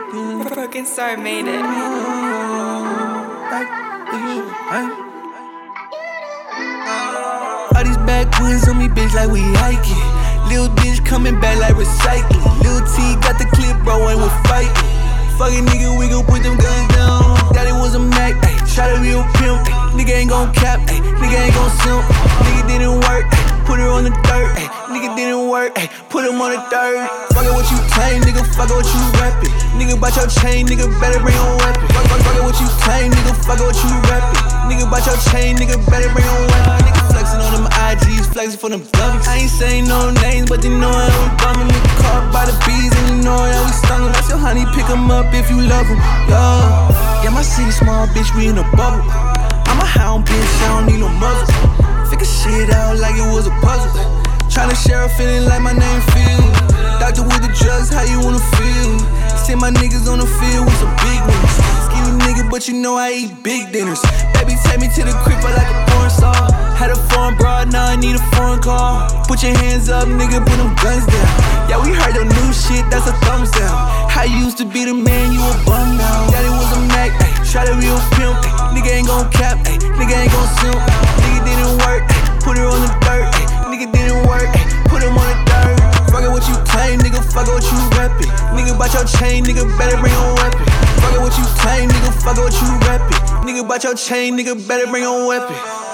Broken Star made it. All these backwoods on me, bitch, like we hiking. Lil' bitch coming back like recycling. Lil' T got the clip, bro, and we're fighting. Fucking nigga, we gon' put them guns down. Daddy was a Mac, ayy, try to be a pimp, ayy. Nigga ain't gon' cap, ayy, nigga ain't gon' simp. Nigga didn't work, ayy, put her on the dirt, ayy. Nigga didn't work, ayy, put him on the dirt. Fuck it what you claim, nigga, fuck it what you rapping. Nigga bout your chain, nigga better bring on weapon. Fuck it what you claim, nigga, fuck it what you rapping. Nigga bout your chain, nigga better bring on weapon. Nigga flexing on them IGs, flexing for them dummies. I ain't saying no names, but they know how we bumming. Nigga caught by the bees and you know how we stung them. That's your honey, pick them up if you love them. Yeah, my city small, bitch, we in a bubble. I'm a hound, bitch, I don't need no muzzle. Figure shit out like it was a puzzle. Tryna share a feeling like my name Phil. Doctor with the drugs, how you wanna feel? Send my niggas on the field with some big ones. Skinny nigga, but you know I eat big dinners. Baby, take me to the crib like a porn star. Had a foreign broad, now I need a foreign car. Put your hands up, nigga, put them guns down. Yeah, we heard the new shit, that's a thumbs down. How you used to be the man, you a bum now. Daddy was a Mac, ayy, try to be a pimp, ayy. Nigga ain't gon' cap, ayy, nigga ain't gon' simp. Nigga didn't work, ayy, put her on the dirt, ayy. Nigga didn't work, ayy, put him on the dirt. Fuck it what you claim, nigga, fuck it what you rapping. Nigga bout your chain, nigga better bring on weapon. Fuck it what you claim, nigga, fuck it what you rapping. Nigga bout your chain, nigga better bring on weapon.